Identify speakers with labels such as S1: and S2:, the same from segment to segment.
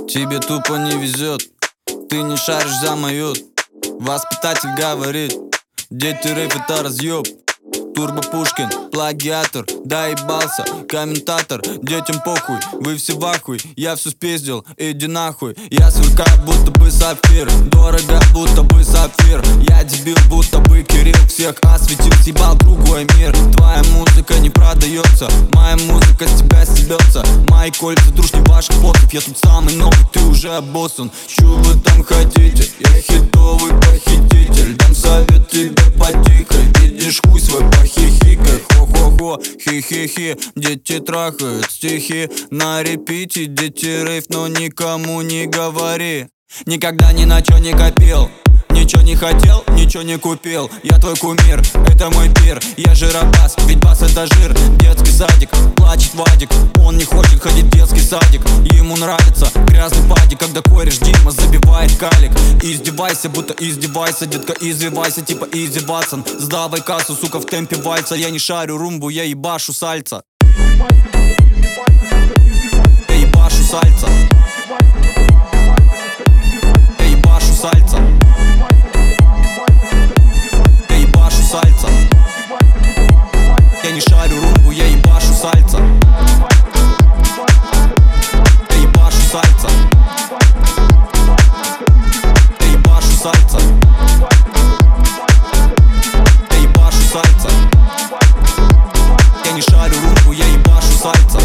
S1: Тебе тупо не везет, ты не шаришь за майот. Воспитатель говорит, дети рэп это разъеб. Турбо Пушкин, плагиатор, доебался, комментатор. Детям похуй, вы все в ахуй. Я все спиздил, иди нахуй. Я сверкаю, будто бы сапфир. Дорого, будто бы сапфир. Я дебил, будто бы Кирилл. Всех осветил, съебал другой мир. Твоя музыка не продается, моя музыка с тебя стебется. Мои кольца, дружни ваших ботов. Я тут самый новый, ты уже обоссан. Чё вы там хотите? Я хитовый похититель. Дам совет тебе потихо. Видишь хуй свой похихикай. Хо-хо-хо, хи-хи-хи. Дети трахают стихи на репите. Дети рейв, но никому не говори. Никогда ни на чё не копил, ничего не хотел, ничего не купил. Я твой кумир, это мой пир. Я жиробас, ведь бас это жир. Детский садик, плачет Вадик. Он не хочет ходить в детский садик. Ему нравится грязный падик. Когда кореш Дима забивает калик. Издевайся, будто издевайся, детка, извивайся, типа Изи Ватсон. Сдавай кассу, сука, в темпе вальса. Я не шарю румбу, я ебашу сальца. Я ебашу сальца. Сальца. Я ебашу сальца. Я не шарю румбу, я ебашу сальца. Я ебашу сальца. Я ебашу сальца. Я ебашу сальца. Я не шарю румбу, я ебашу сальца.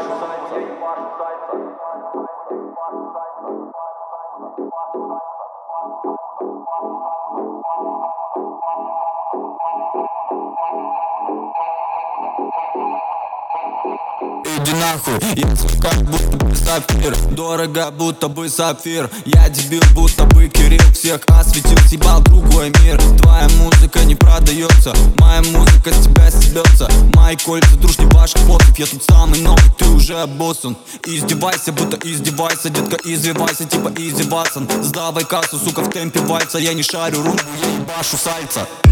S1: Иди нахуй, я как будто бы сапфир. Дорого, будто бы сапфир. Я дебил, будто бы Кирилл. Всех осветил, съебал другой мир. Твоя музыка не продается, моя музыка с тебя стебется. Мои кольца, дружни ваших ботов. Я тут самый новый, ты уже обоссан. Издевайся, будто издевайся, детка, извивайся, типа Изи Ватсон. Сдавай кассу, сука, в темпе вальса. Я не шарю румбу, я ебашу сальца.